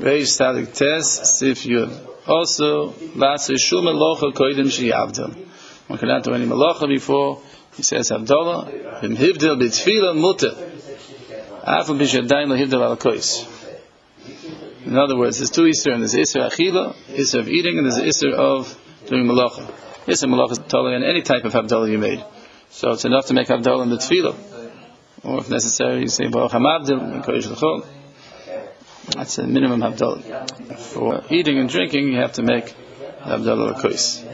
Reish Tzadik Tes Sif Yud. Also, Lasser Shul Melacha Koydem Sheyavdil. One cannot do any Melacha before he says Havdalah. V'im Hivdil B'Tfila Mutter. Afal B'Shadayin LaHivdil Al Kois. In other words, there's two Isser, and there's Isser Achila, Isser of eating, and there's Isser of doing Melacha. Isser Melacha is totally on any type of Havdalah you made. So it's enough to make Havdalah in the Tefillah. Or if necessary, you say Baruch HaMavdil, Kodesh L'chol. That's a minimum Havdalah. For eating and drinking, you have to make Havdalah L'kois.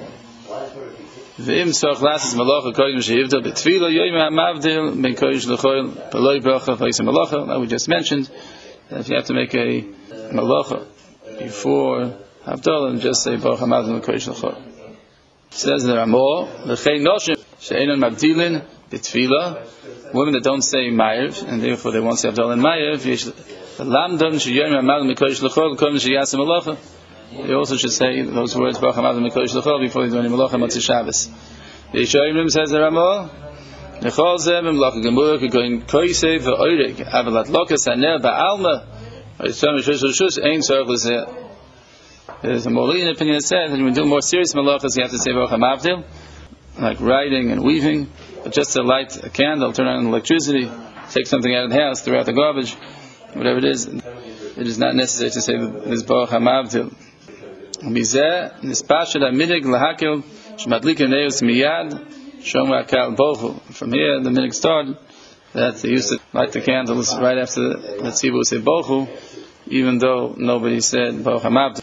V'im tzorch lasis Melacha Kodesh Sheyivdil B'Tefillah Yoyim HaMavdil Ben Kodesh L'chol B'loi Bracha V'Yisem Melacha. That we just mentioned. That if you have to make a Melacha before Havdalah, and just say Baruch HaMavdil Ben Kodesh L'chol. Says there are more. L'chei noshim she'enon mavdilin b'tefillah. Women that don't say Ma'ariv, and therefore they won't say Havdalah in Ma'ariv. Lamdon she'yom HaMavdil Mikodesh L'chol kol she'yasem Melacha. They also should say those words Baruch HaMavdil Mikodesh L'chol before they do any Melacha Motzei Shabbos. Yeshoyim says the Ramah. Nechol zeh b'melacha gemurah k'goyin koisei v'oireg avalat lokas haner ba'alma v'yitzom yishus v'shus ein tzorach l'zeh. There's a more lenient opinion that says that when you do more serious malachas, you have to say Baruch HaMavdil, like writing and weaving. But just to light a candle, turn on electricity, take something out of the house, throw out the garbage, whatever it is not necessary to say this Baruch HaMavdil. Mizeh nispashad haminig lahakil shmadlik neus miyad shom rakal bochu. From here, the minig started that they used to light the candles right after the tzibur say bochu, even though nobody said Baruch HaMavdil.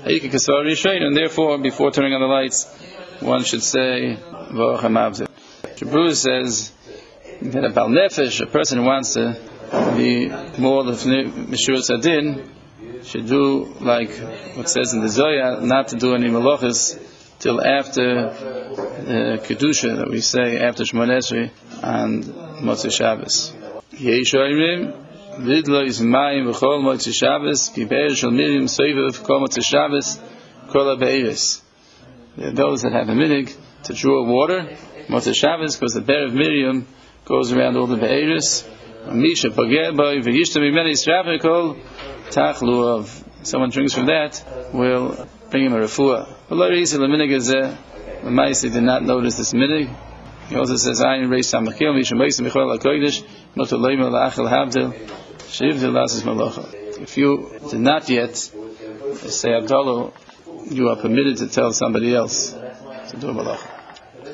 And therefore, before turning on the lights, one should say Baruch HaMavdil. Shabruz says that a Bal Nefesh, a person who wants to be more Meshurus Adin, should do like what says in the Zohar, not to do any Melachos till after the Kedusha that we say after Shmoneh Esrei and Motzei Shabbos. Yeishoyim Vidlo is mayim v'chol Motzei Shabbos kibeir shel Miriam soivev kol Motzei Shabbos kol ha'be'eris. There are those that have a minig to draw water Motzei Shabbos because the bear of Miriam goes around all the be'eris. Misha pogeh boi v'yishta mimeni yisrav kol tachluav. Someone drinks from that will bring him a refuah. But lo reisa l'minig hazeh, the Maisi did not notice this minig. He also says, "Ayin reis samachil mishum meisim b'chol hakodesh not to loyim la'achel havdil sheivdil lasis malacha." If you did not yet say Havdalah, you are permitted to tell somebody else to do malacha.